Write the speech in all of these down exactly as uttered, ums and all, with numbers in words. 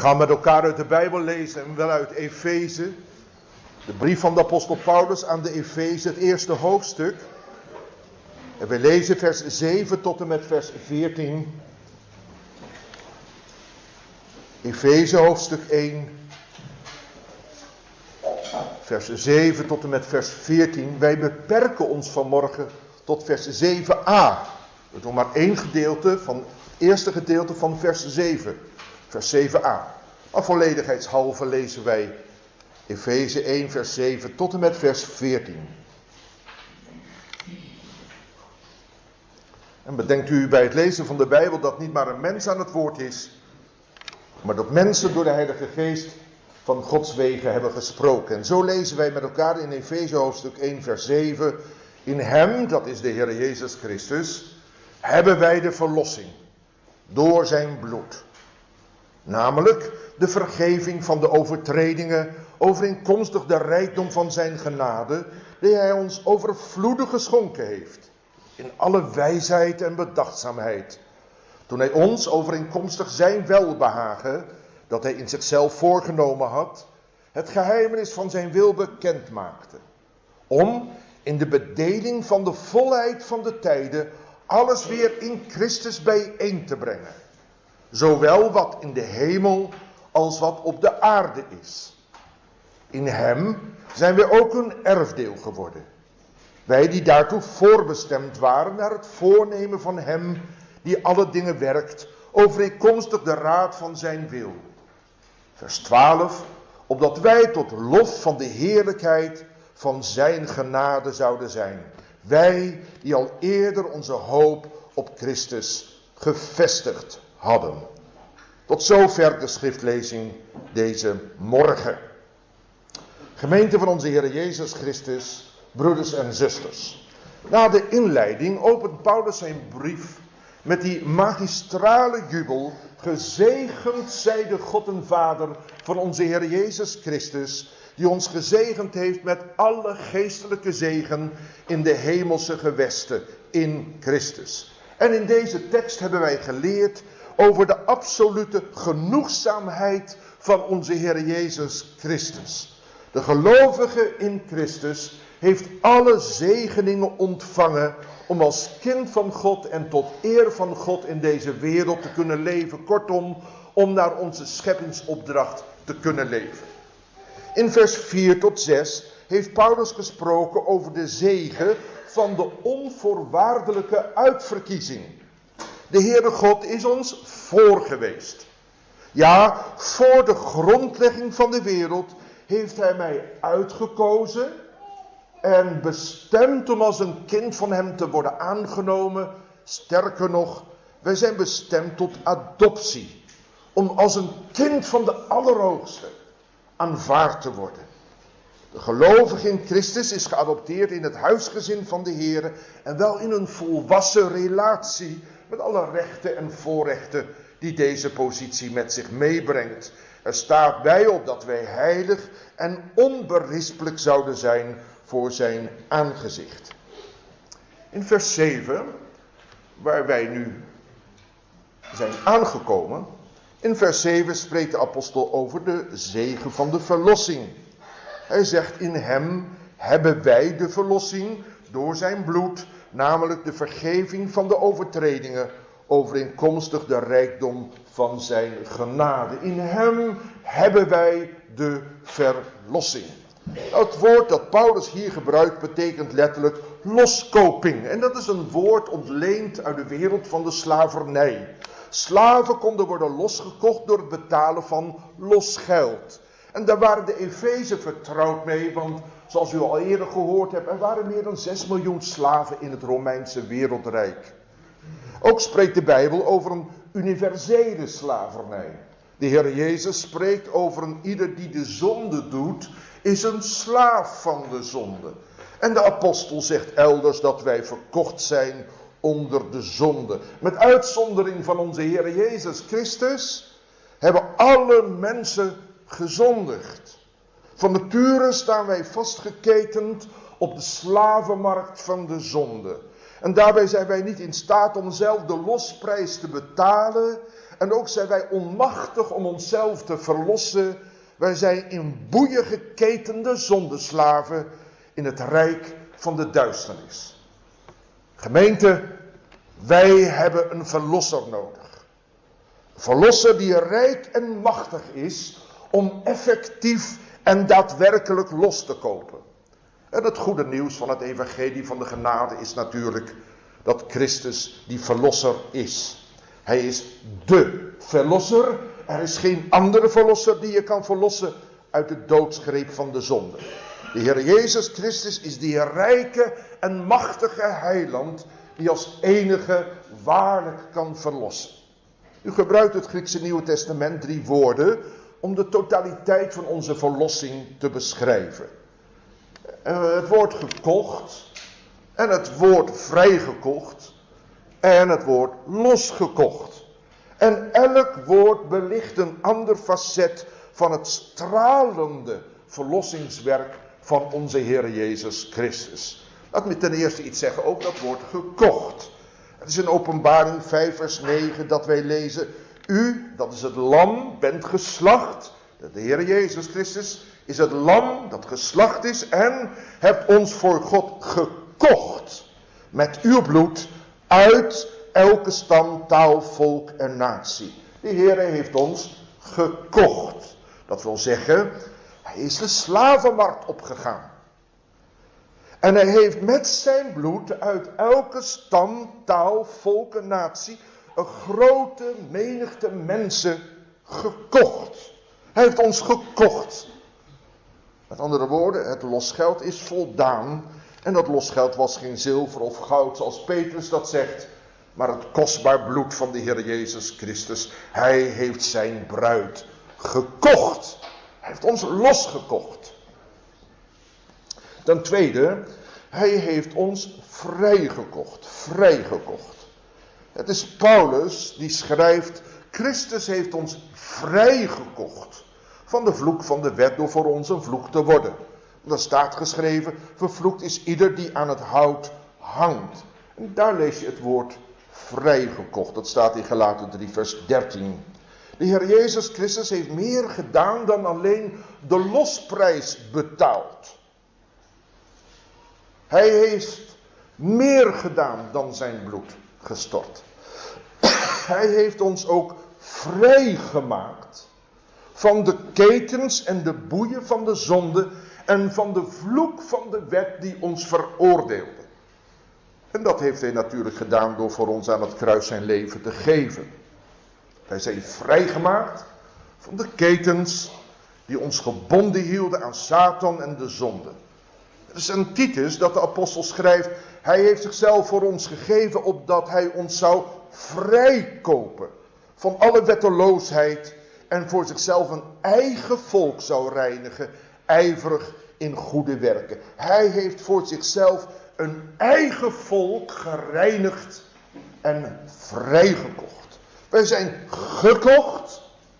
gaan met elkaar uit de Bijbel lezen en wel uit Efeze. De brief van de apostel Paulus aan de Efeze, het eerste hoofdstuk. En we lezen vers zeven tot en met vers veertien. Efeze hoofdstuk één. Vers zeven tot en met vers veertien. Wij beperken ons vanmorgen tot vers zeven a. We doen maar één gedeelte van het eerste gedeelte van vers zeven. Vers zeven a. Maar volledigheidshalve lezen wij Efeze één vers zeven tot en met vers veertien. En bedenkt u bij het lezen van de Bijbel dat niet maar een mens aan het woord is, maar dat mensen door de Heilige Geest van Gods wegen hebben gesproken. En zo lezen wij met elkaar in Efeze hoofdstuk één vers zeven. In hem, dat is de Heer Jezus Christus, hebben wij de verlossing door zijn bloed. Namelijk de vergeving van de overtredingen overeenkomstig de rijkdom van zijn genade, die hij ons overvloedig geschonken heeft. In alle wijsheid en bedachtzaamheid. Toen hij ons overeenkomstig zijn welbehagen, dat hij in zichzelf voorgenomen had, het geheimenis van zijn wil bekend maakte. Om in de bedeling van de volheid van de tijden alles weer in Christus bijeen te brengen. Zowel wat in de hemel als wat op de aarde is. In hem zijn we ook een erfdeel geworden. Wij die daartoe voorbestemd waren naar het voornemen van hem die alle dingen werkt, overeenkomstig de raad van zijn wil. Vers twaalf, opdat wij tot lof van de heerlijkheid van zijn genade zouden zijn. Wij die al eerder onze hoop op Christus gevestigd hadden. Tot zover de schriftlezing deze morgen. Gemeente van onze Heer Jezus Christus, broeders en zusters. Na de inleiding opent Paulus zijn brief met die magistrale jubel. Gezegend zij de God en Vader van onze Heer Jezus Christus, die ons gezegend heeft met alle geestelijke zegen in de hemelse gewesten in Christus. En in deze tekst hebben wij geleerd over de absolute genoegzaamheid van onze Heer Jezus Christus. De gelovige in Christus heeft alle zegeningen ontvangen om als kind van God en tot eer van God in deze wereld te kunnen leven. Kortom, om naar onze scheppingsopdracht te kunnen leven. In vers vier tot zes heeft Paulus gesproken over de zegen van de onvoorwaardelijke uitverkiezing. De Heere God is ons voor geweest. Ja, voor de grondlegging van de wereld heeft hij mij uitgekozen en bestemd om als een kind van hem te worden aangenomen. Sterker nog, wij zijn bestemd tot adoptie. Om als een kind van de Allerhoogste aanvaard te worden. De gelovige in Christus is geadopteerd in het huisgezin van de Heer. En wel in een volwassen relatie met alle rechten en voorrechten die deze positie met zich meebrengt. Er staat bij op dat wij heilig en onberispelijk zouden zijn voor zijn aangezicht. In vers zeven, waar wij nu zijn aangekomen. In vers zeven spreekt de apostel over de zegen van de verlossing. Hij zegt, in hem hebben wij de verlossing door zijn bloed, namelijk de vergeving van de overtredingen, overeenkomstig de rijkdom van zijn genade. In hem hebben wij de verlossing. Het woord dat Paulus hier gebruikt betekent letterlijk loskoping. En dat is een woord ontleend uit de wereld van de slavernij. Slaven konden worden losgekocht door het betalen van losgeld. En daar waren de Efezen vertrouwd mee, want zoals u al eerder gehoord hebt, er waren meer dan zes miljoen slaven in het Romeinse wereldrijk. Ook spreekt de Bijbel over een universele slavernij. De Heer Jezus spreekt over een ieder die de zonde doet, is een slaaf van de zonde. En de apostel zegt elders dat wij verkocht zijn onder de zonde. Met uitzondering van onze Heer Jezus Christus hebben alle mensen gezondigd. Van nature staan wij vastgeketend op de slavenmarkt van de zonde. En daarbij zijn wij niet in staat om zelf de losprijs te betalen En ook zijn wij onmachtig om onszelf te verlossen. Wij zijn in boeien geketende zondeslaven in het rijk van de duisternis. Gemeente, wij hebben een verlosser nodig. Een verlosser die rijk en machtig is om effectief en daadwerkelijk los te kopen. En het goede nieuws van het evangelie van de genade is natuurlijk dat Christus die verlosser is. Hij is dé verlosser. Er is geen andere verlosser die je kan verlossen uit de doodsgreep van de zonde. De Heer Jezus Christus is die rijke en machtige heiland die als enige waarlijk kan verlossen. U gebruikt het Griekse Nieuwe Testament drie woorden om de totaliteit van onze verlossing te beschrijven. Het woord gekocht en het woord vrijgekocht en het woord losgekocht. En elk woord belicht een ander facet van het stralende verlossingswerk van onze Heer Jezus Christus. Laat me ten eerste iets zeggen over dat woord gekocht. Het is in Openbaring vijf vers negen dat wij lezen: U, dat is het lam, bent geslacht. De Heer Jezus Christus is het lam dat geslacht is en hebt ons voor God gekocht met uw bloed uit elke stam, taal, volk en natie. De Heer heeft ons gekocht. Dat wil zeggen, hij is de slavenmarkt opgegaan. En hij heeft met zijn bloed uit elke stam, taal, volk en natie een grote menigte mensen gekocht. Hij heeft ons gekocht. Met andere woorden, het losgeld is voldaan. En dat losgeld was geen zilver of goud zoals Petrus dat zegt. Maar het kostbaar bloed van de Heer Jezus Christus. Hij heeft zijn bruid gekocht. Hij heeft ons losgekocht. Ten tweede, hij heeft ons vrijgekocht. Vrijgekocht. Het is Paulus die schrijft: Christus heeft ons vrijgekocht van de vloek van de wet door voor ons een vloek te worden. Dat staat geschreven: vervloekt is ieder die aan het hout hangt. En daar lees je het woord vrijgekocht. Dat staat in Galaten drie vers dertien. De Heer Jezus Christus heeft meer gedaan dan alleen de losprijs betaald. Hij heeft meer gedaan dan zijn bloed gestort. Hij heeft ons ook vrijgemaakt van de ketens en de boeien van de zonde en van de vloek van de wet die ons veroordeelde. En dat heeft hij natuurlijk gedaan door voor ons aan het kruis zijn leven te geven. Wij zijn vrijgemaakt van de ketens die ons gebonden hielden aan Satan en de zonde. Het is aan Titus dat de apostel schrijft: hij heeft zichzelf voor ons gegeven opdat hij ons zou vrijkopen van alle wetteloosheid en voor zichzelf een eigen volk zou reinigen, ijverig in goede werken. Hij heeft voor zichzelf een eigen volk gereinigd en vrijgekocht. Wij zijn gekocht.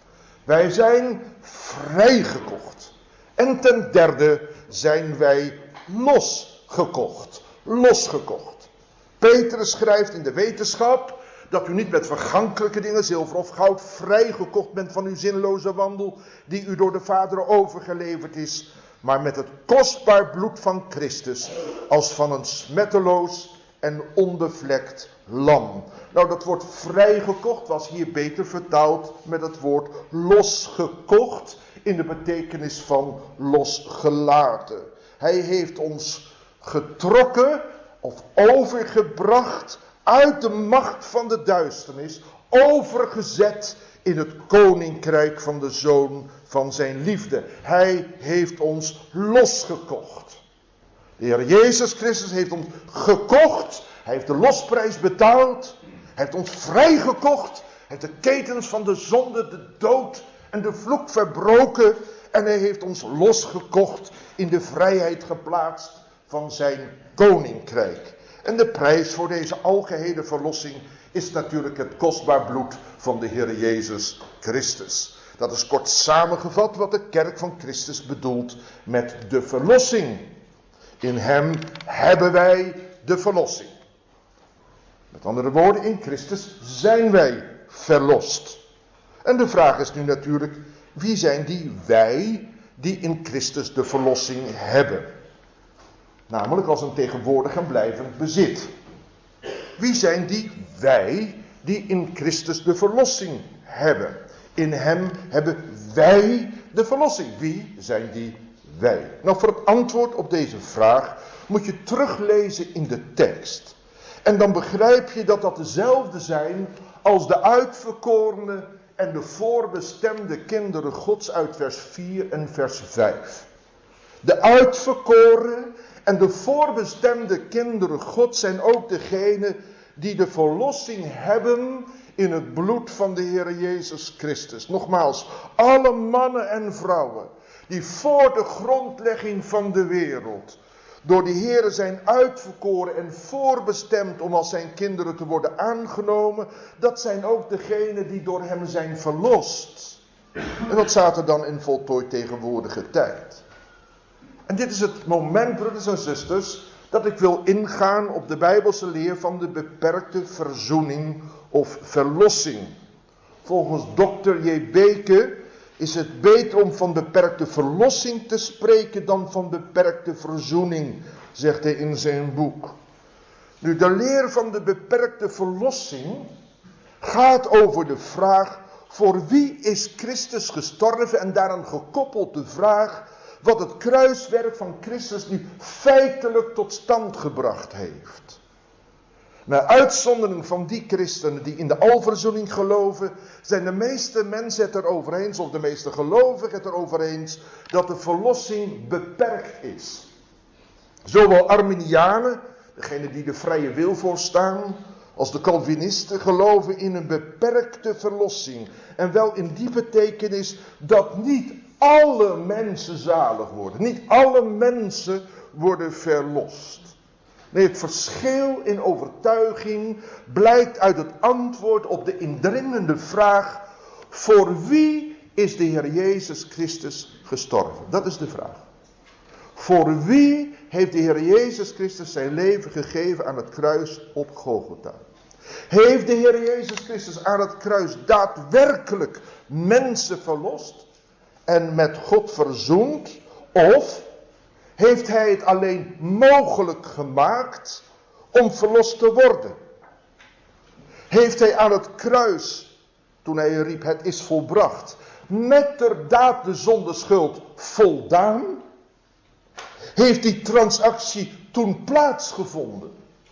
Wij zijn vrijgekocht. En ten derde zijn wij losgekocht. Losgekocht. Petrus schrijft in de wetenschap dat u niet met vergankelijke dingen, zilver of goud, vrijgekocht bent van uw zinloze wandel die u door de Vader overgeleverd is, maar met het kostbaar bloed van Christus als van een smetteloos en onbevlekt lam. Nou, dat woord vrijgekocht was hier beter vertaald met het woord losgekocht in de betekenis van losgelaten. Hij heeft ons getrokken of overgebracht uit de macht van de duisternis, overgezet in het koninkrijk van de Zoon van zijn liefde. Hij heeft ons losgekocht. De Heer Jezus Christus heeft ons gekocht. Hij heeft de losprijs betaald. Hij heeft ons vrijgekocht. Hij heeft de ketens van de zonde, de dood en de vloek verbroken. En hij heeft ons losgekocht, in de vrijheid geplaatst van zijn koninkrijk. En de prijs voor deze algehele verlossing is natuurlijk het kostbaar bloed van de Heer Jezus Christus. Dat is kort samengevat wat de kerk van Christus bedoelt met de verlossing. In hem hebben wij de verlossing. Met andere woorden, in Christus zijn wij verlost. En de vraag is nu natuurlijk, wie zijn die wij die in Christus de verlossing hebben? Namelijk als een tegenwoordig en blijvend bezit. Wie zijn die wij die in Christus de verlossing hebben? In hem hebben wij de verlossing. Wie zijn die wij? Nou, voor het antwoord op deze vraag moet je teruglezen in de tekst. En dan begrijp je dat dat dezelfde zijn als de uitverkorene en de voorbestemde kinderen Gods uit vers vier en vers vijf. De uitverkoren en de voorbestemde kinderen Gods zijn ook degenen die de verlossing hebben in het bloed van de Heer Jezus Christus. Nogmaals, alle mannen en vrouwen die voor de grondlegging van de wereld door de Heer zijn uitverkoren en voorbestemd om als zijn kinderen te worden aangenomen, dat zijn ook degenen die door hem zijn verlost. En dat staat er dan in voltooid tegenwoordige tijd. En dit is het moment, broeders en zusters, dat ik wil ingaan op de Bijbelse leer van de beperkte verzoening of verlossing. Volgens dokter J. Beke is het beter om van beperkte verlossing te spreken dan van beperkte verzoening, zegt hij in zijn boek. Nu, de leer van de beperkte verlossing gaat over de vraag, voor wie is Christus gestorven? En daaraan gekoppeld de vraag wat het kruiswerk van Christus nu feitelijk tot stand gebracht heeft. Naar uitzondering van die christenen die in de alverzoening geloven, zijn de meeste mensen het erover eens, of de meeste gelovigen het erover eens, dat de verlossing beperkt is. Zowel Arminianen, degenen die de vrije wil voorstaan, als de Calvinisten geloven in een beperkte verlossing. En wel in die betekenis dat niet alle mensen zalig worden. Niet alle mensen worden verlost. Nee, het verschil in overtuiging blijkt uit het antwoord op de indringende vraag: voor wie is de Heer Jezus Christus gestorven? Dat is de vraag. Voor wie heeft de Heer Jezus Christus zijn leven gegeven aan het kruis op Golgotha? Heeft de Heer Jezus Christus aan het kruis daadwerkelijk mensen verlost en met God verzoend? Of heeft hij het alleen mogelijk gemaakt om verlost te worden? Heeft hij aan het kruis, toen hij riep het is volbracht, met ter daad de zondeschuld voldaan? Heeft die transactie toen plaatsgevonden?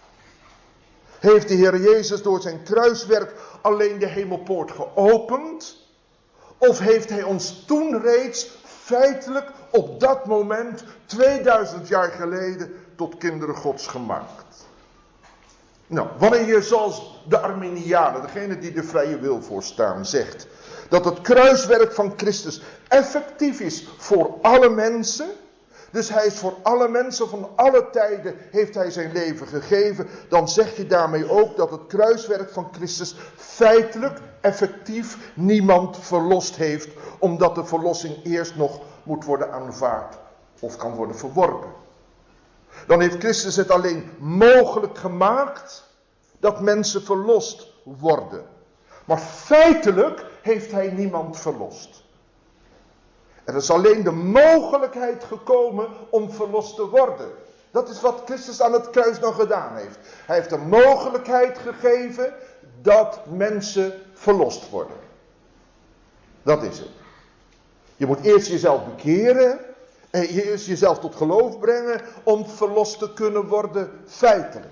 Heeft de Heer Jezus door zijn kruiswerk alleen de hemelpoort geopend? Of heeft hij ons toen reeds feitelijk op dat moment, tweeduizend jaar geleden, tot kinderen Gods gemaakt? Nou, wanneer je zoals de Arminianen, degene die de vrije wil voorstaan, zegt dat het kruiswerk van Christus effectief is voor alle mensen, dus hij is voor alle mensen van alle tijden, heeft hij zijn leven gegeven, dan zeg je daarmee ook dat het kruiswerk van Christus feitelijk, effectief niemand verlost heeft, omdat de verlossing eerst nog moet worden aanvaard of kan worden verworpen. Dan heeft Christus het alleen mogelijk gemaakt dat mensen verlost worden. Maar feitelijk heeft hij niemand verlost. Er is alleen de mogelijkheid gekomen om verlost te worden. Dat is wat Christus aan het kruis nog gedaan heeft. Hij heeft de mogelijkheid gegeven dat mensen verlost worden. Dat is het. Je moet eerst jezelf bekeren en eerst jezelf tot geloof brengen om verlost te kunnen worden feitelijk.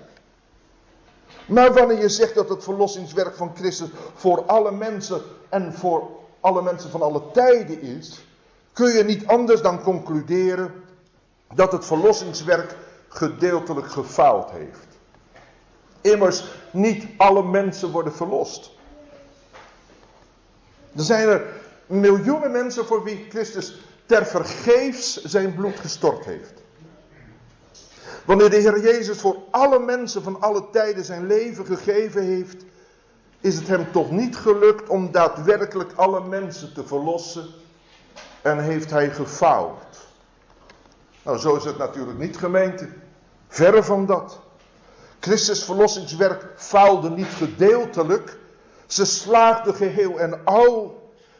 Maar wanneer je zegt dat het verlossingswerk van Christus voor alle mensen en voor alle mensen van alle tijden is, kun je niet anders dan concluderen dat het verlossingswerk gedeeltelijk gefaald heeft. Immers, niet alle mensen worden verlost. Er zijn er miljoenen mensen voor wie Christus tervergeefs zijn bloed gestort heeft. Wanneer de Heer Jezus voor alle mensen van alle tijden zijn leven gegeven heeft, is het hem toch niet gelukt om daadwerkelijk alle mensen te verlossen en heeft hij gefaald. Nou, zo is het natuurlijk niet, gemeente. Verre van dat. Christus verlossingswerk faalde niet gedeeltelijk. Ze slaagde geheel en al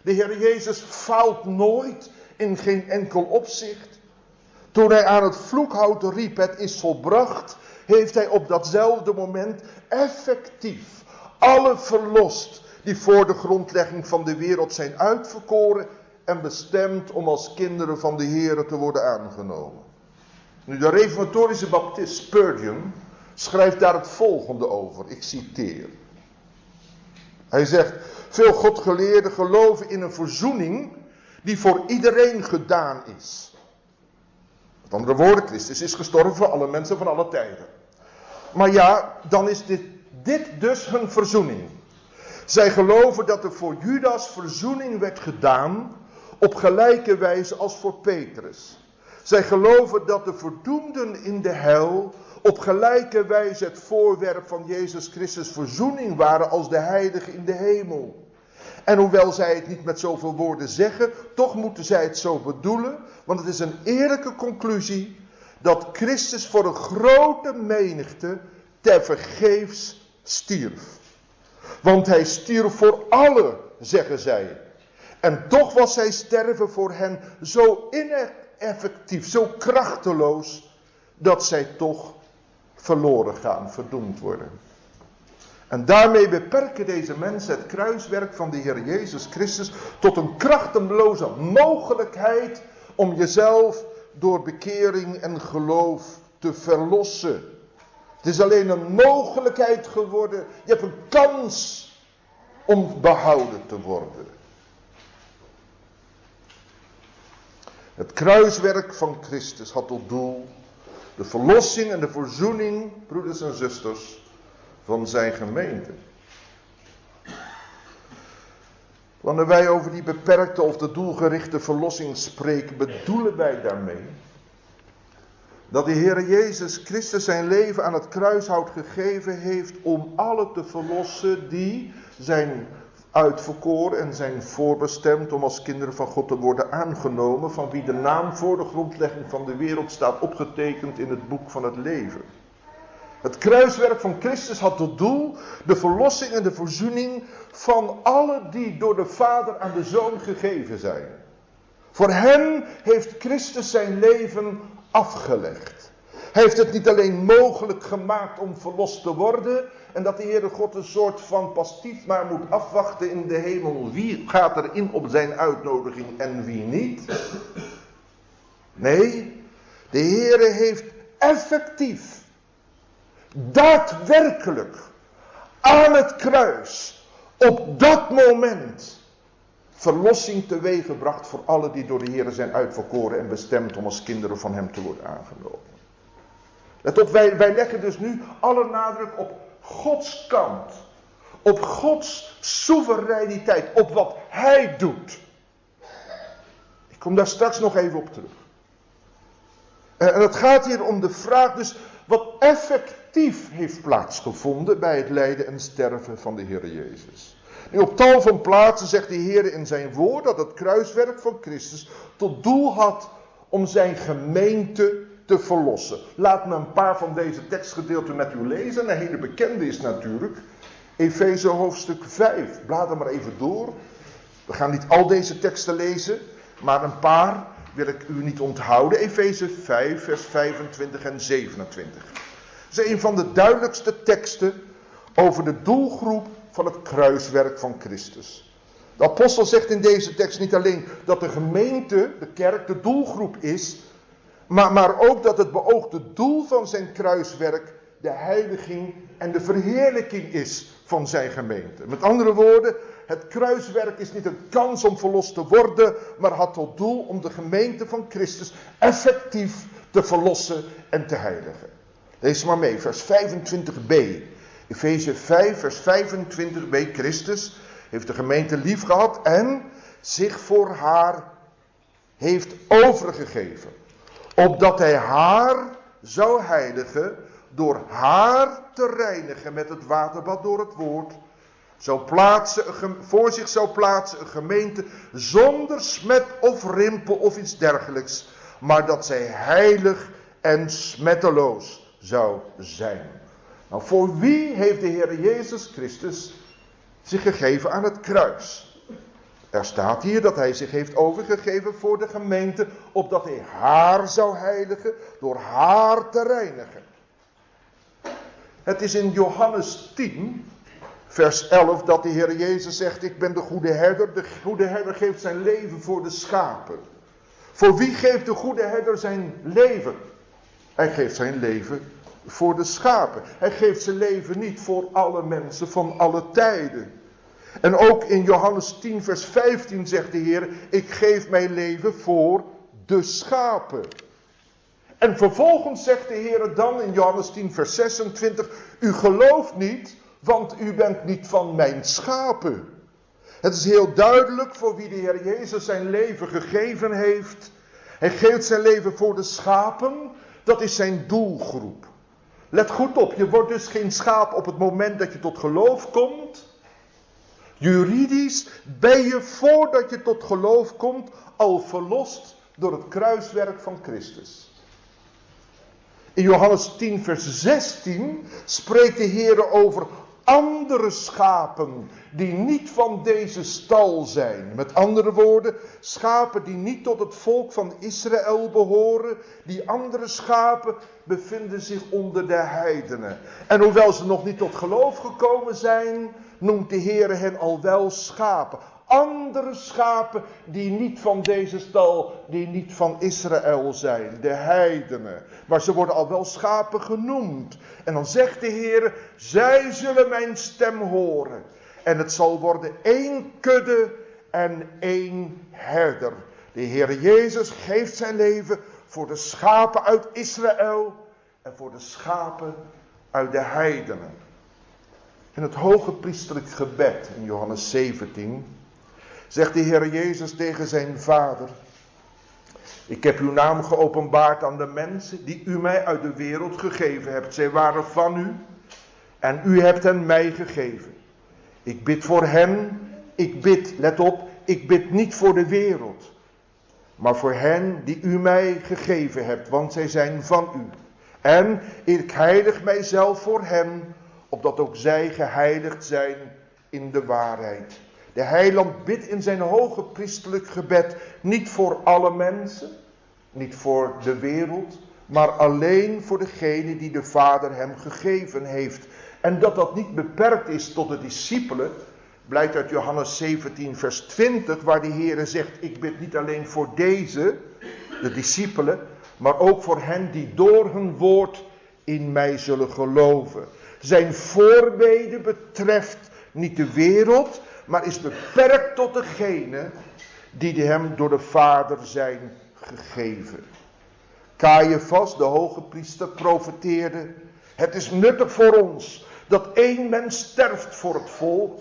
De Heer Jezus faalt nooit in geen enkel opzicht. Toen hij aan het vloekhout riep, het is volbracht, heeft hij op datzelfde moment effectief alle verlost die voor de grondlegging van de wereld zijn uitverkoren en bestemd om als kinderen van de Heer te worden aangenomen. Nu, de reformatorische baptist Spurgeon schrijft daar het volgende over, ik citeer. Hij zegt, veel godgeleerden geloven in een verzoening die voor iedereen gedaan is. Met andere woorden, Christus is gestorven voor alle mensen van alle tijden. Maar ja, dan is dit, dit dus hun verzoening. Zij geloven dat er voor Judas verzoening werd gedaan op gelijke wijze als voor Petrus. Zij geloven dat de verdoemden in de hel op gelijke wijze het voorwerp van Jezus Christus verzoening waren als de heiligen in de hemel. En hoewel zij het niet met zoveel woorden zeggen, toch moeten zij het zo bedoelen, want het is een eerlijke conclusie dat Christus voor een grote menigte tevergeefs stierf. Want hij stierf voor allen, zeggen zij. En toch was zijn sterven voor hen zo ineffectief, zo krachteloos, dat zij toch verloren gaan, verdoemd worden. En daarmee beperken deze mensen het kruiswerk van de Heer Jezus Christus tot een krachteloze mogelijkheid om jezelf door bekering en geloof te verlossen. Het is alleen een mogelijkheid geworden. Je hebt een kans om behouden te worden. Het kruiswerk van Christus had tot doel de verlossing en de verzoening, broeders en zusters, van zijn gemeente. Wanneer wij over die beperkte of de doelgerichte verlossing spreken, bedoelen wij daarmee dat de Heer Jezus Christus zijn leven aan het kruishout gegeven heeft om alle te verlossen die zijn uitverkoren en zijn voorbestemd om als kinderen van God te worden aangenomen, van wie de naam voor de grondlegging van de wereld staat opgetekend in het boek van het leven. Het kruiswerk van Christus had tot doel de verlossing en de verzoening van alle die door de Vader aan de Zoon gegeven zijn. Voor hen heeft Christus zijn leven afgelegd. Hij heeft het niet alleen mogelijk gemaakt om verlost te worden en dat de Heere God een soort van pastief maar moet afwachten in de hemel. Wie gaat er in op zijn uitnodiging en wie niet? Nee, de Heere heeft effectief, daadwerkelijk, aan het kruis, op dat moment, verlossing teweeggebracht voor alle die door de Heere zijn uitverkoren en bestemd om als kinderen van hem te worden aangenomen. Let op, wij, wij leggen dus nu alle nadruk op Gods kant. Op Gods soevereiniteit. Op wat Hij doet. Ik kom daar straks nog even op terug. En het gaat hier om de vraag dus wat effectief heeft plaatsgevonden bij het lijden en sterven van de Heer Jezus. Nu, op tal van plaatsen zegt de Heer in zijn woord dat het kruiswerk van Christus tot doel had om zijn gemeente te verlossen. Laat me een paar van deze tekstgedeelten met u lezen. Een hele bekende is natuurlijk Efeze hoofdstuk vijf. Blader maar even door. We gaan niet al deze teksten lezen, maar een paar wil ik u niet onthouden. Efeze vijf, vers vijfentwintig en zevenentwintig. Dat is een van de duidelijkste teksten over de doelgroep van het kruiswerk van Christus. De apostel zegt in deze tekst niet alleen dat de gemeente, de kerk, de doelgroep is, maar, maar ook dat het beoogde doel van zijn kruiswerk de heiliging en de verheerlijking is van zijn gemeente. Met andere woorden, het kruiswerk is niet een kans om verlost te worden, maar had tot doel om de gemeente van Christus effectief te verlossen en te heiligen. Lees maar mee, vers vijfentwintig b. Efeze vijf, vers vijfentwintig b. Christus heeft de gemeente lief gehad en zich voor haar heeft overgegeven. Opdat hij haar zou heiligen door haar te reinigen met het waterbad door het woord. Zou plaatsen, voor zich zou plaatsen een gemeente zonder smet of rimpel of iets dergelijks. Maar dat zij heilig en smetteloos zou zijn. Nou, voor wie heeft de Heer Jezus Christus zich gegeven aan het kruis? Er staat hier dat hij zich heeft overgegeven voor de gemeente, opdat hij haar zou heiligen door haar te reinigen. Het is in Johannes tien, vers elf, dat de Heer Jezus zegt, ik ben de goede herder. De goede herder geeft zijn leven voor de schapen. Voor wie geeft de goede herder zijn leven? Hij geeft zijn leven voor de schapen. Hij geeft zijn leven niet voor alle mensen van alle tijden. En ook in Johannes tien vers vijftien zegt de Heer, ik geef mijn leven voor de schapen. En vervolgens zegt de Heer dan in Johannes tien vers zesentwintig, u gelooft niet, want u bent niet van mijn schapen. Het is heel duidelijk voor wie de Heer Jezus zijn leven gegeven heeft. Hij geeft zijn leven voor de schapen, dat is zijn doelgroep. Let goed op, je wordt dus geen schaap op het moment dat je tot geloof komt. Juridisch ben je voordat je tot geloof komt al verlost door het kruiswerk van Christus. In Johannes tien vers zestien spreekt de Heer over andere schapen die niet van deze stal zijn. Met andere woorden, schapen die niet tot het volk van Israël behoren. Die andere schapen bevinden zich onder de heidenen. En hoewel ze nog niet tot geloof gekomen zijn, noemt de Heer hen al wel schapen. Andere schapen die niet van deze stal, die niet van Israël zijn, de heidenen. Maar ze worden al wel schapen genoemd. En dan zegt de Heer, zij zullen mijn stem horen. En het zal worden één kudde en één herder. De Heer Jezus geeft zijn leven voor de schapen uit Israël en voor de schapen uit de heidenen. In het hoge priesterlijk gebed in Johannes zeventien zegt de Heer Jezus tegen zijn Vader, ik heb uw naam geopenbaard aan de mensen die u mij uit de wereld gegeven hebt. Zij waren van u en u hebt hen mij gegeven. Ik bid voor hen, ik bid, let op, ik bid niet voor de wereld, maar voor hen die u mij gegeven hebt, want zij zijn van u. En ik heilig mijzelf voor hen, opdat ook zij geheiligd zijn in de waarheid. De heiland bidt in zijn hoge priesterlijk gebed niet voor alle mensen, niet voor de wereld, maar alleen voor degene die de Vader hem gegeven heeft. En dat dat niet beperkt is tot de discipelen, blijkt uit Johannes zeventien vers twintig, waar de Heer zegt, ik bid niet alleen voor deze, de discipelen, maar ook voor hen die door hun woord in mij zullen geloven. Zijn voorbede betreft niet de wereld, maar is beperkt tot degene die hem door de Vader zijn gegeven. Caiaphas, de hoge priester, profeteerde, het is nuttig voor ons dat één mens sterft voor het volk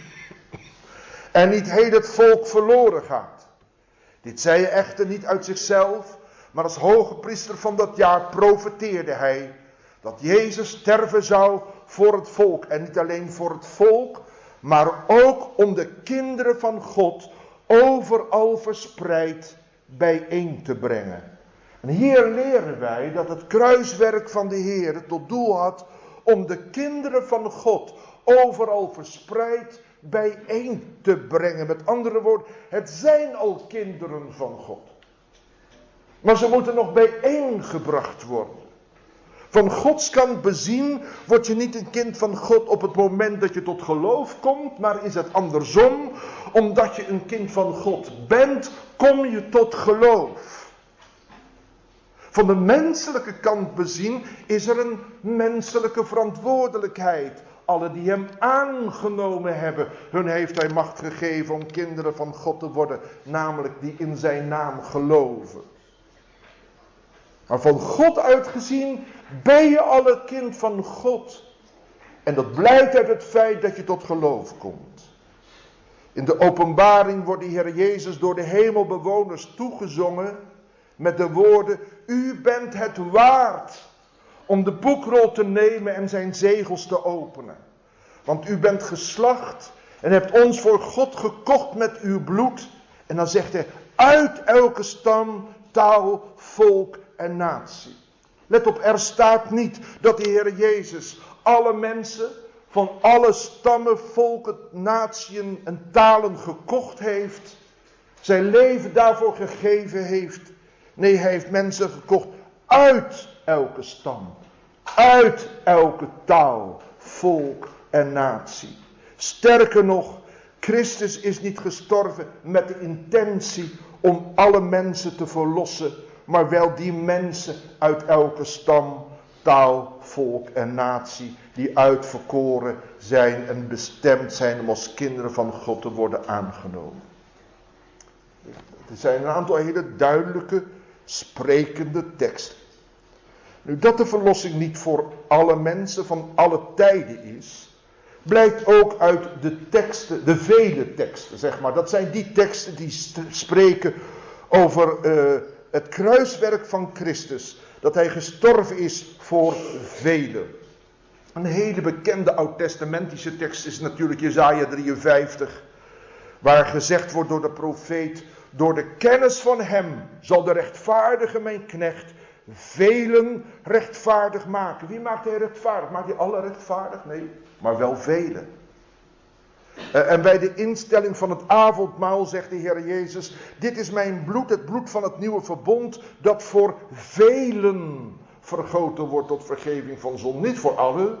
en niet heel het volk verloren gaat. Dit zei hij echter niet uit zichzelf, maar als hoge priester van dat jaar profeteerde hij dat Jezus sterven zou voor het volk. En niet alleen voor het volk, maar ook om de kinderen van God overal verspreid bijeen te brengen. En hier leren wij dat het kruiswerk van de Heer tot doel had om de kinderen van God overal verspreid bijeen te brengen. Met andere woorden, het zijn al kinderen van God. Maar ze moeten nog bijeengebracht worden. Van Gods kant bezien word je niet een kind van God op het moment dat je tot geloof komt, maar is het andersom. Omdat je een kind van God bent, kom je tot geloof. Van de menselijke kant bezien is er een menselijke verantwoordelijkheid. Alle die hem aangenomen hebben, hun heeft hij macht gegeven om kinderen van God te worden, namelijk die in zijn naam geloven. Maar van God uitgezien ben je al een kind van God. En dat blijkt uit het feit dat je tot geloof komt. In de openbaring wordt de Heer Jezus door de hemelbewoners toegezongen met de woorden, u bent het waard om de boekrol te nemen en zijn zegels te openen. Want u bent geslacht en hebt ons voor God gekocht met uw bloed. En dan zegt hij, uit elke stam, taal, volk en natie. Let op, er staat niet dat de Heer Jezus alle mensen van alle stammen, volken, natieën en talen gekocht heeft. Zijn leven daarvoor gegeven heeft. Nee, hij heeft mensen gekocht uit elke stam. Uit elke taal, volk en natie. Sterker nog, Christus is niet gestorven met de intentie om alle mensen te verlossen. Maar wel die mensen uit elke stam, taal, volk en natie. Die uitverkoren zijn en bestemd zijn om als kinderen van God te worden aangenomen. Er zijn een aantal hele duidelijke, sprekende teksten. Nu, dat de verlossing niet voor alle mensen van alle tijden is, blijkt ook uit de teksten, de vele teksten, zeg maar. Dat zijn die teksten die spreken over uh, het kruiswerk van Christus. Dat hij gestorven is voor velen. Een hele bekende oud-testamentische tekst is natuurlijk Jesaja drieënvijftig. Waar gezegd wordt door de profeet: door de kennis van hem zal de rechtvaardige mijn knecht velen rechtvaardig maken. Wie maakt hij rechtvaardig? Maakt hij alle rechtvaardig? Nee, maar wel velen. Uh, en bij de instelling van het avondmaal zegt de Heer Jezus: dit is mijn bloed, het bloed van het nieuwe verbond, dat voor velen vergoten wordt tot vergeving van zonde. Niet voor allen,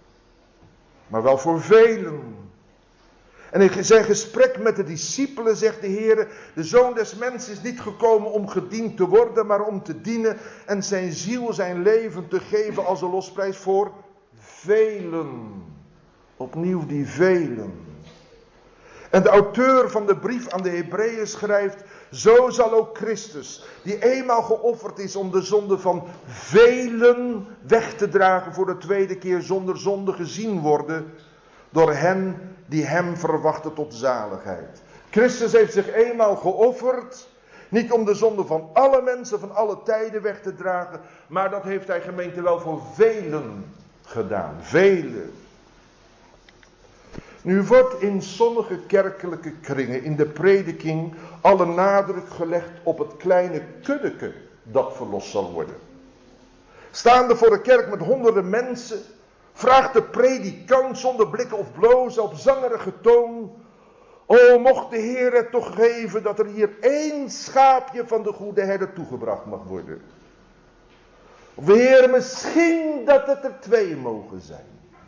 maar wel voor velen. En in zijn gesprek met de discipelen zegt de Heer: de Zoon des Mensen is niet gekomen om gediend te worden, maar om te dienen en zijn ziel, zijn leven te geven als een losprijs voor velen. Opnieuw die velen. En de auteur van de brief aan de Hebreeën schrijft: zo zal ook Christus, die eenmaal geofferd is om de zonde van velen weg te dragen, voor de tweede keer zonder zonde gezien worden door hen die hem verwachten tot zaligheid. Christus heeft zich eenmaal geofferd, niet om de zonde van alle mensen van alle tijden weg te dragen, maar dat heeft hij, gemeente, wel voor velen gedaan. Velen. Nu wordt in sommige kerkelijke kringen in de prediking alle nadruk gelegd op het kleine kuddeke dat verlost zal worden. Staande voor de kerk met honderden mensen, vraagt de predikant zonder blikken of blozen op zangerige toon: o, mocht de Heer het toch geven dat er hier één schaapje van de goede herder toegebracht mag worden. Of Heer, misschien dat het er twee mogen zijn.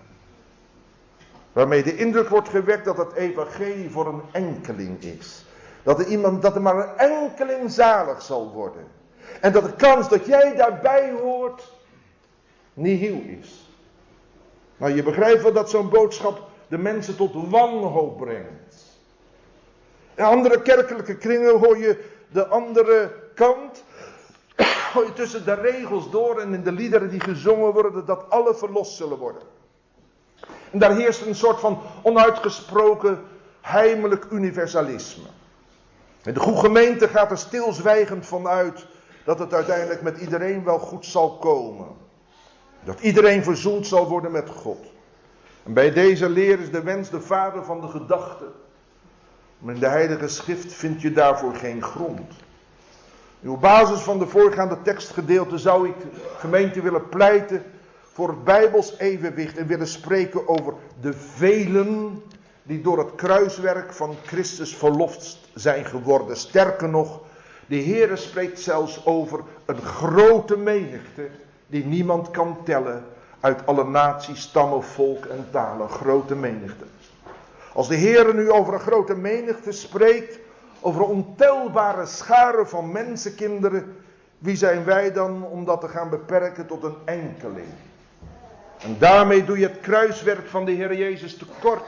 Waarmee de indruk wordt gewekt dat het evangelie voor een enkeling is. Dat er, iemand, dat er maar een enkeling zalig zal worden. En dat de kans dat jij daarbij hoort nihil is. Nou, je begrijpt wel dat zo'n boodschap de mensen tot wanhoop brengt. In andere kerkelijke kringen hoor je de andere kant. Hoor je tussen de regels door en in de liederen die gezongen worden dat alle verlost zullen worden. En daar heerst een soort van onuitgesproken heimelijk universalisme. En de goede gemeente gaat er stilzwijgend van uit dat het uiteindelijk met iedereen wel goed zal komen. Dat iedereen verzoend zal worden met God. En bij deze leer is de wens de vader van de gedachte. Maar in de Heilige Schrift vind je daarvoor geen grond. Op basis van de voorgaande tekstgedeelte zou ik, gemeente, willen pleiten voor het Bijbels evenwicht en willen spreken over de velen die door het kruiswerk van Christus verlost zijn geworden. Sterker nog, de Heere spreekt zelfs over een grote menigte die niemand kan tellen uit alle naties, stammen, volk en talen. Grote menigte. Als de Heere nu over een grote menigte spreekt, over een ontelbare schare van mensenkinderen, wie zijn wij dan om dat te gaan beperken tot een enkeling? En daarmee doe je het kruiswerk van de Heer Jezus tekort.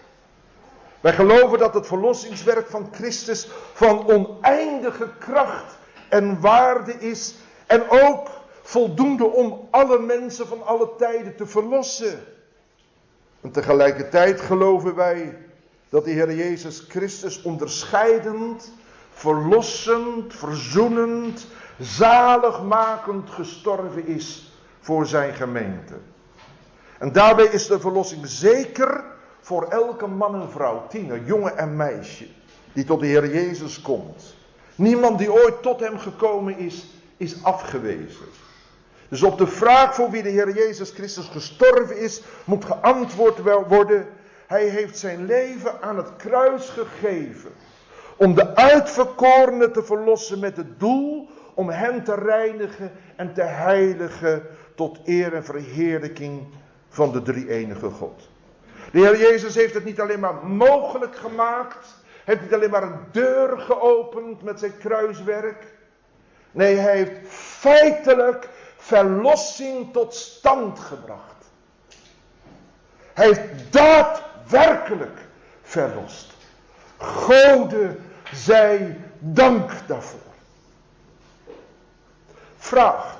Wij geloven dat het verlossingswerk van Christus van oneindige kracht en waarde is. En ook voldoende om alle mensen van alle tijden te verlossen. En tegelijkertijd geloven wij dat de Heer Jezus Christus onderscheidend, verlossend, verzoenend, zaligmakend gestorven is voor zijn gemeente. En daarbij is de verlossing zeker voor elke man en vrouw, tiener, jongen en meisje, die tot de Heer Jezus komt. Niemand die ooit tot hem gekomen is, is afgewezen. Dus op de vraag voor wie de Heer Jezus Christus gestorven is, moet geantwoord worden: hij heeft zijn leven aan het kruis gegeven. Om de uitverkorenen te verlossen met het doel om hen te reinigen en te heiligen tot eer en verheerlijking van de drie-enige God. De Heer Jezus heeft het niet alleen maar mogelijk gemaakt, heeft niet alleen maar een deur geopend met zijn kruiswerk. Nee, hij heeft feitelijk verlossing tot stand gebracht. Hij heeft daadwerkelijk verlost. Gode zij dank daarvoor. Vraag.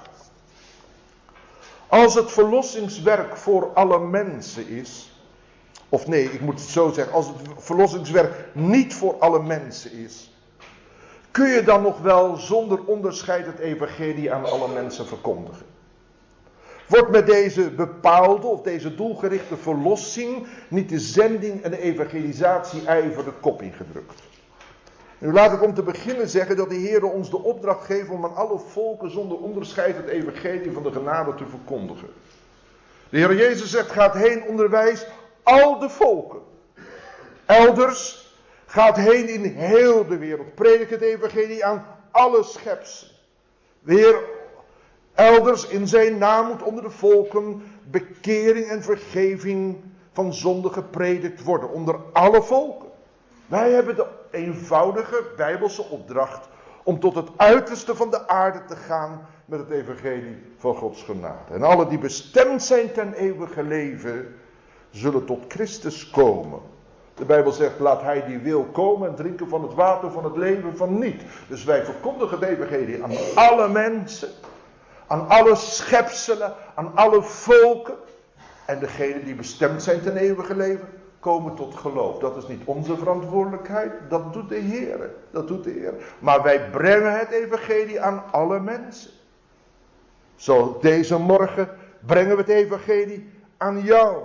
Als het verlossingswerk voor alle mensen is, of nee, ik moet het zo zeggen, als het verlossingswerk niet voor alle mensen is, kun je dan nog wel zonder onderscheid het evangelie aan alle mensen verkondigen? Wordt met deze bepaalde of deze doelgerichte verlossing niet de zending en de evangelisatie-ijver de kop ingedrukt? Nu laat ik om te beginnen zeggen dat de Heer ons de opdracht geeft om aan alle volken zonder onderscheid het evangelie van de genade te verkondigen. De Heer Jezus zegt: gaat heen, onderwijs al de volken. Elders, gaat heen in heel de wereld. Predik het evangelie aan alle schepselen. Weer elders in zijn naam moet onder de volken bekering en vergeving van zonde gepredikt worden. Onder alle volken. Wij hebben de eenvoudige bijbelse opdracht om tot het uiterste van de aarde te gaan met het evangelie van Gods genade. En alle die bestemd zijn ten eeuwige leven, zullen tot Christus komen. De Bijbel zegt: laat hij die wil komen en drinken van het water van het leven van niet. Dus wij verkondigen het evangelie aan alle mensen, aan alle schepselen, aan alle volken. En degenen die bestemd zijn ten eeuwige leven, komen tot geloof. Dat is niet onze verantwoordelijkheid, dat doet de Heer. Dat doet de Heer. Maar wij brengen het evangelie aan alle mensen. Zo deze morgen brengen we het evangelie aan jou.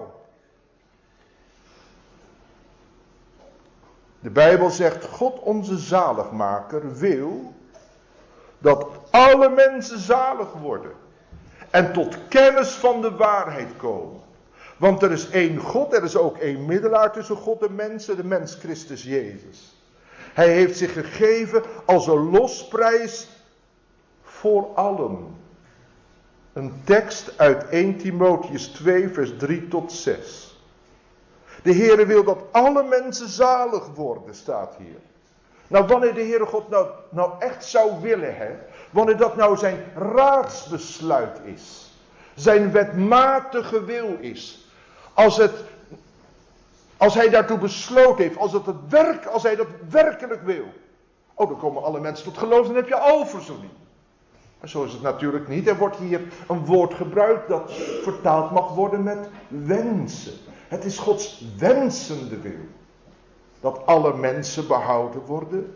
De Bijbel zegt: God onze zaligmaker wil dat alle mensen zalig worden en tot kennis van de waarheid komen. Want er is één God, er is ook één middelaar tussen God en mensen, de mens Christus Jezus. Hij heeft zich gegeven als een losprijs voor allen. Een tekst uit eerste Timotheüs twee vers drie tot zes. De Heere wil dat alle mensen zalig worden, staat hier. Nou, wanneer de Heere God nou, nou echt zou willen, hè, wanneer dat nou zijn raadsbesluit is, zijn wetmatige wil is, als het, als hij daartoe besloten heeft, als, het het werk, als hij dat werkelijk wil, oh, dan komen alle mensen tot geloof, dan heb je alverzoening. Maar zo is het natuurlijk niet. Er wordt hier een woord gebruikt dat vertaald mag worden met wensen. Het is Gods wensende wil dat alle mensen behouden worden.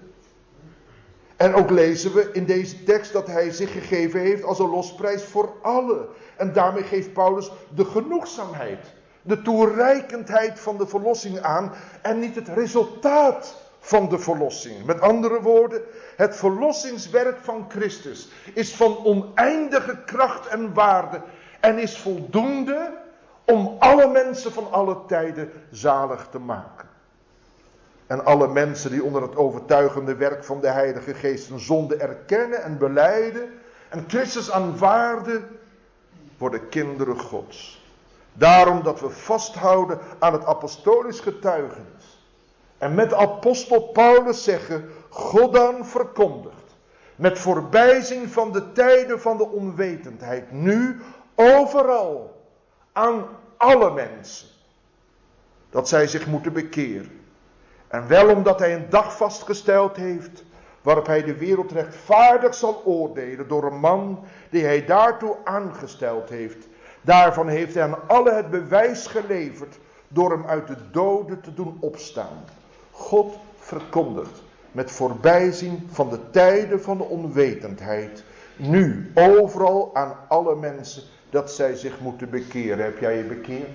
En ook lezen we in deze tekst dat hij zich gegeven heeft als een losprijs voor allen. En daarmee geeft Paulus de genoegzaamheid, de toereikendheid van de verlossing aan en niet het resultaat van de verlossing. Met andere woorden, het verlossingswerk van Christus is van oneindige kracht en waarde en is voldoende om alle mensen van alle tijden zalig te maken. En alle mensen die onder het overtuigende werk van de Heilige Geest hun zonde erkennen en belijden en Christus aanvaarden, worden kinderen Gods. Daarom dat we vasthouden aan het apostolisch getuigenis. En met apostel Paulus zeggen: God dan verkondigt, met voorbijzien van de tijden van de onwetendheid, nu overal, aan alle mensen, dat zij zich moeten bekeren. En wel omdat hij een dag vastgesteld heeft, waarop hij de wereld rechtvaardig zal oordelen door een man die hij daartoe aangesteld heeft. Daarvan heeft hij aan alle het bewijs geleverd door hem uit de doden te doen opstaan. God verkondigt met voorbijzien van de tijden van de onwetendheid, nu overal aan alle mensen, dat zij zich moeten bekeren. Heb jij je bekeerd?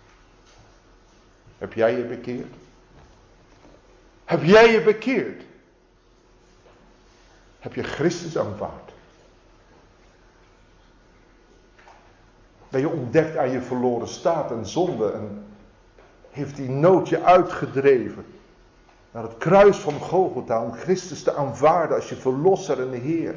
Heb jij je bekeerd? Heb jij je bekeerd? Heb je Christus aanvaard? Ben je ontdekt aan je verloren staat en zonde en heeft die nood je uitgedreven naar het kruis van Golgotha om Christus te aanvaarden als je verlosser en de Heer.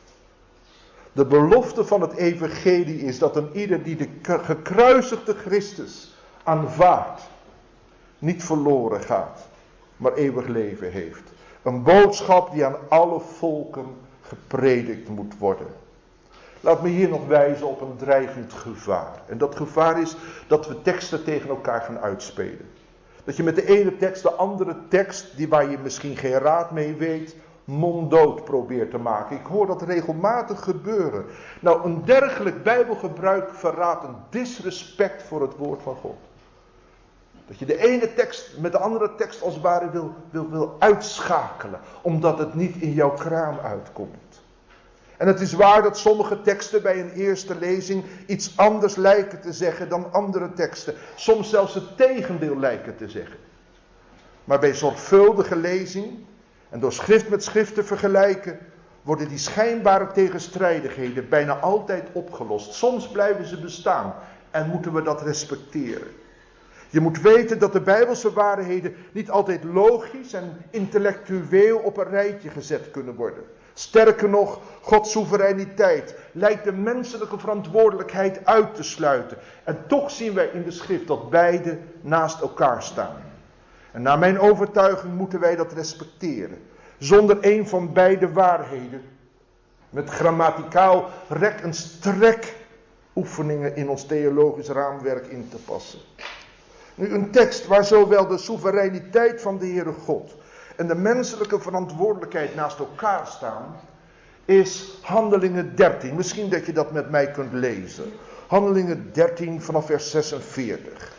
De belofte van het evangelie is dat een ieder die de gekruisigde Christus aanvaardt, niet verloren gaat, maar eeuwig leven heeft. Een boodschap die aan alle volken gepredikt moet worden. Laat me hier nog wijzen op een dreigend gevaar. En dat gevaar is dat we teksten tegen elkaar gaan uitspelen. Dat je met de ene tekst de andere tekst, die waar je misschien geen raad mee weet, monddood probeert te maken. Ik hoor dat regelmatig gebeuren. Nou, een dergelijk bijbelgebruik verraadt een disrespect voor het woord van God. Dat je de ene tekst met de andere tekst als het ware wil, wil, wil uitschakelen. Omdat het niet in jouw kraam uitkomt. En het is waar dat sommige teksten bij een eerste lezing iets anders lijken te zeggen dan andere teksten. Soms zelfs het tegendeel lijken te zeggen. Maar bij zorgvuldige lezing en door schrift met schrift te vergelijken, worden die schijnbare tegenstrijdigheden bijna altijd opgelost. Soms blijven ze bestaan en moeten we dat respecteren. Je moet weten dat de Bijbelse waarheden niet altijd logisch en intellectueel op een rijtje gezet kunnen worden. Sterker nog, Gods soevereiniteit lijkt de menselijke verantwoordelijkheid uit te sluiten. En toch zien wij in de schrift dat beide naast elkaar staan. En naar mijn overtuiging moeten wij dat respecteren. Zonder een van beide waarheden. Met grammaticaal rek- en strek oefeningen in ons theologisch raamwerk in te passen. Nu, een tekst waar zowel de soevereiniteit van de Heere God en de menselijke verantwoordelijkheid naast elkaar staan, is Handelingen dertien. Misschien dat je dat met mij kunt lezen. Handelingen dertien vanaf vers zesenveertig.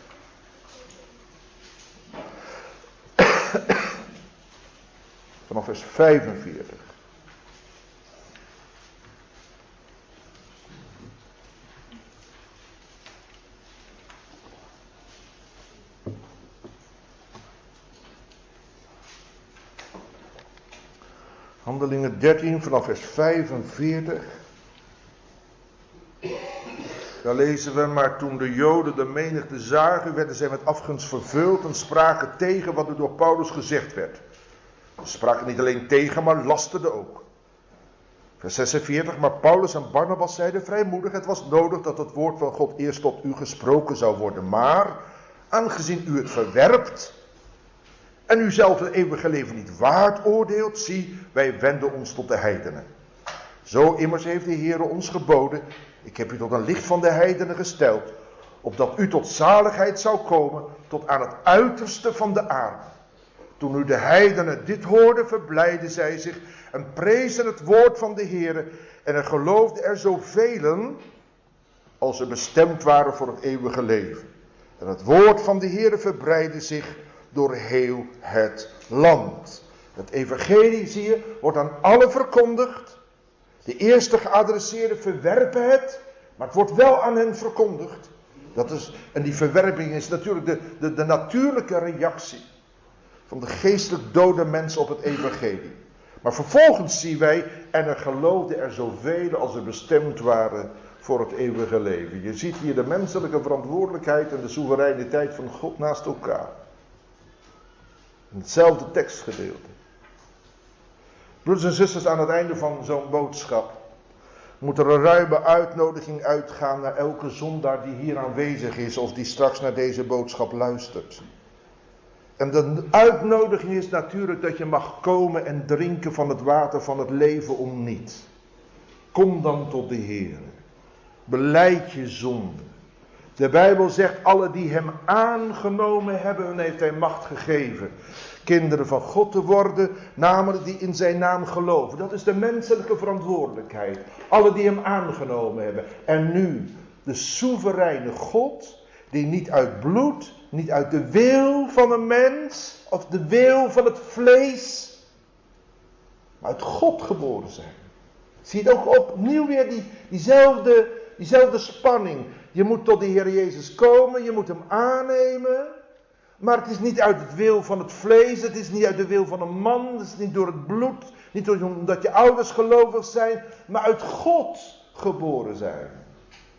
Vanaf vers vijfenveertig. Handelingen dertien vanaf vers vijfenveertig. Daar lezen we: maar toen de Joden de menigte zagen, werden zij met afgunst vervuld en spraken tegen wat er door Paulus gezegd werd. Ze spraken niet alleen tegen, maar lasterden ook. Vers zesenveertig, maar Paulus en Barnabas zeiden vrijmoedig: het was nodig dat het woord van God eerst tot u gesproken zou worden. Maar, aangezien u het verwerpt en u zelf het eeuwige leven niet waard oordeelt, zie, wij wenden ons tot de heidenen. Zo immers heeft de Heere ons geboden: ik heb u tot een licht van de heidenen gesteld, opdat u tot zaligheid zou komen, tot aan het uiterste van de aarde. Toen nu de heidenen dit hoorden, verblijden zij zich en prezen het woord van de Heere. En er geloofden er zoveel als er bestemd waren voor het eeuwige leven. En het woord van de Heere verbreidde zich door heel het land. Het evangelie, zie je, wordt aan allen verkondigd. De eerste geadresseerden verwerpen het, maar het wordt wel aan hen verkondigd. Dat is, en die verwerping is natuurlijk de, de, de natuurlijke reactie van de geestelijk dode mensen op het evangelie. Maar vervolgens zien wij: en er geloofden er zoveel als er bestemd waren voor het eeuwige leven. Je ziet hier de menselijke verantwoordelijkheid en de soevereiniteit van God naast elkaar. In hetzelfde tekstgedeelte. Broeders en zusters, aan het einde van zo'n boodschap moet er een ruime uitnodiging uitgaan naar elke zondaar die hier aanwezig is of die straks naar deze boodschap luistert. En de uitnodiging is natuurlijk dat je mag komen en drinken van het water van het leven om niet. Kom dan tot de Heer. Belijd je zonde. De Bijbel zegt: alle die hem aangenomen hebben, heeft hij macht gegeven kinderen van God te worden, namelijk die in zijn naam geloven. Dat is de menselijke verantwoordelijkheid. Alle die hem aangenomen hebben. En nu de soevereine God, die niet uit bloed, niet uit de wil van een mens, of de wil van het vlees, maar uit God geboren zijn. Zie je ook opnieuw weer die, diezelfde, diezelfde spanning. Je moet tot de Heer Jezus komen, je moet hem aannemen. Maar het is niet uit het wil van het vlees, het is niet uit de wil van een man, het is niet door het bloed, niet omdat je ouders gelovig zijn, maar uit God geboren zijn.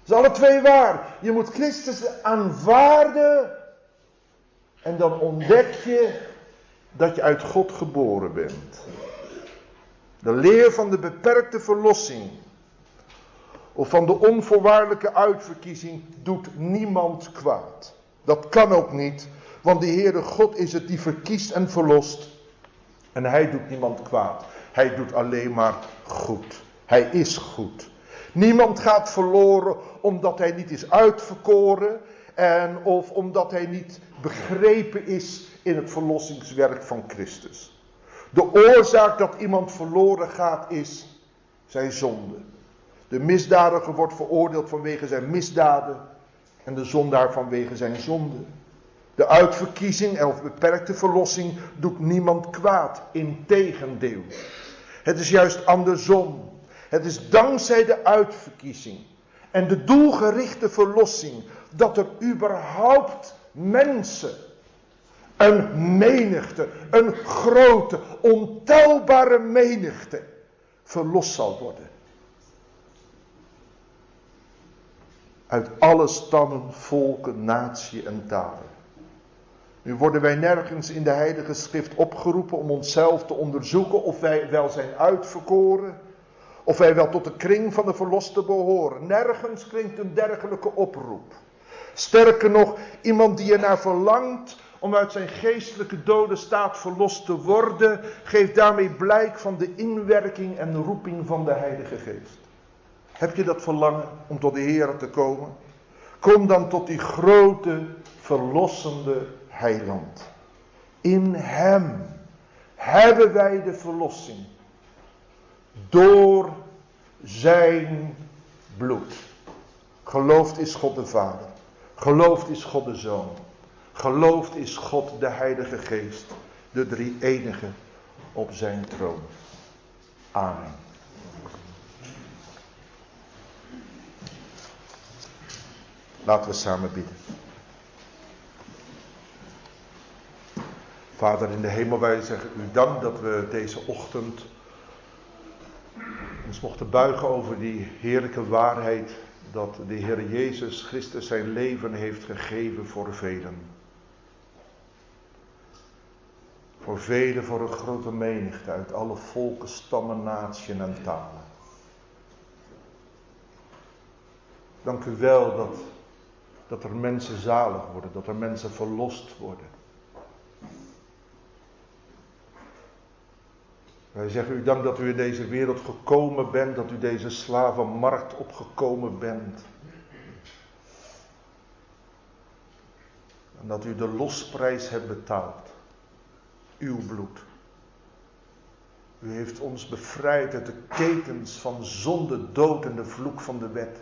is alle twee waar. Je moet Christus aanvaarden. En dan ontdek je dat je uit God geboren bent. De leer van de beperkte verlossing. Of van de onvoorwaardelijke uitverkiezing doet niemand kwaad. Dat kan ook niet. Want de Heere God is het die verkiest en verlost. En hij doet niemand kwaad. Hij doet alleen maar goed. Hij is goed. Niemand gaat verloren omdat hij niet is uitverkoren. En of omdat hij niet begrepen is in het verlossingswerk van Christus. De oorzaak dat iemand verloren gaat is zijn zonde. De misdadiger wordt veroordeeld vanwege zijn misdaden. En de zondaar vanwege zijn zonde. De uitverkiezing of beperkte verlossing doet niemand kwaad. Integendeel. Het is juist andersom. Het is dankzij de uitverkiezing en de doelgerichte verlossing dat er überhaupt mensen, een menigte, een grote, ontelbare menigte, verlost zal worden. Uit alle stammen, volken, natie en talen. Nu worden wij nergens in de Heilige Schrift opgeroepen om onszelf te onderzoeken of wij wel zijn uitverkoren. Of wij wel tot de kring van de verlosten behoren. Nergens klinkt een dergelijke oproep. Sterker nog, iemand die ernaar verlangt om uit zijn geestelijke dode staat verlost te worden, geeft daarmee blijk van de inwerking en roeping van de Heilige Geest. Heb je dat verlangen om tot de Heer te komen? Kom dan tot die grote, verlossende Heiland. In hem hebben wij de verlossing. Door zijn bloed. Geloofd is God de Vader. Geloofd is God de Zoon. Geloofd is God de Heilige Geest. De drie enige op zijn troon. Amen. Laten we samen bidden. Vader in de hemel, wij zeggen u dank dat we deze ochtend ons mochten buigen over die heerlijke waarheid dat de Heer Jezus Christus zijn leven heeft gegeven voor velen. Voor velen, voor een grote menigte uit alle volken, stammen, naties en talen. Dank u wel dat, dat er mensen zalig worden, dat er mensen verlost worden. Wij zeggen u dank dat u in deze wereld gekomen bent, dat u deze slavenmarkt opgekomen bent. En dat u de losprijs hebt betaald. Uw bloed. U heeft ons bevrijd uit de ketens van zonde, dood en de vloek van de wet.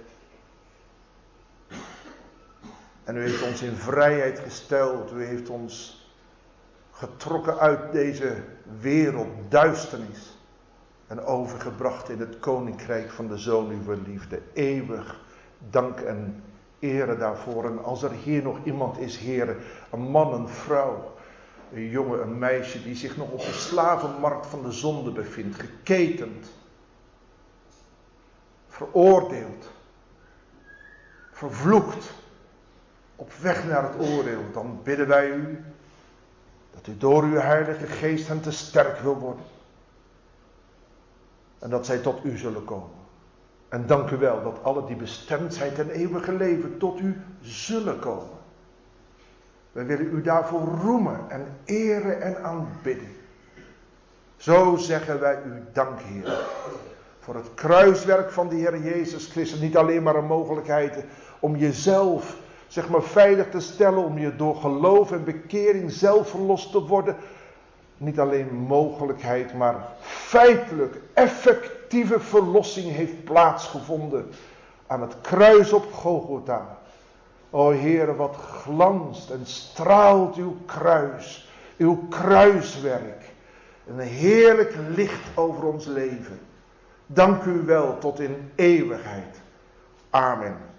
En u heeft ons in vrijheid gesteld. U heeft ons getrokken uit deze wereld, duisternis. En overgebracht in het koninkrijk van de Zoon uw liefde. Eeuwig dank en ere daarvoor. En als er hier nog iemand is, heren, een man, een vrouw, een jongen, een meisje die zich nog op de slavenmarkt van de zonde bevindt. Geketend. Veroordeeld. Vervloekt. Op weg naar het oordeel. Dan bidden wij u dat u door uw Heilige Geest hen te sterk wil worden. En dat zij tot u zullen komen. En dank u wel dat alle die bestemd zijn ten eeuwige leven tot u zullen komen. Wij willen u daarvoor roemen en eren en aanbidden. Zo zeggen wij u dank, Heer. Voor het kruiswerk van de Heer Jezus Christus. Niet alleen maar een mogelijkheid om jezelf, zeg maar, veilig te stellen. Om je door geloof en bekering zelf verlost te worden. Niet alleen mogelijkheid, maar feitelijk effectieve verlossing heeft plaatsgevonden. Aan het kruis op Golgotha. O Heere, wat glanst en straalt uw kruis. Uw kruiswerk. Een heerlijk licht over ons leven. Dank u wel tot in eeuwigheid. Amen.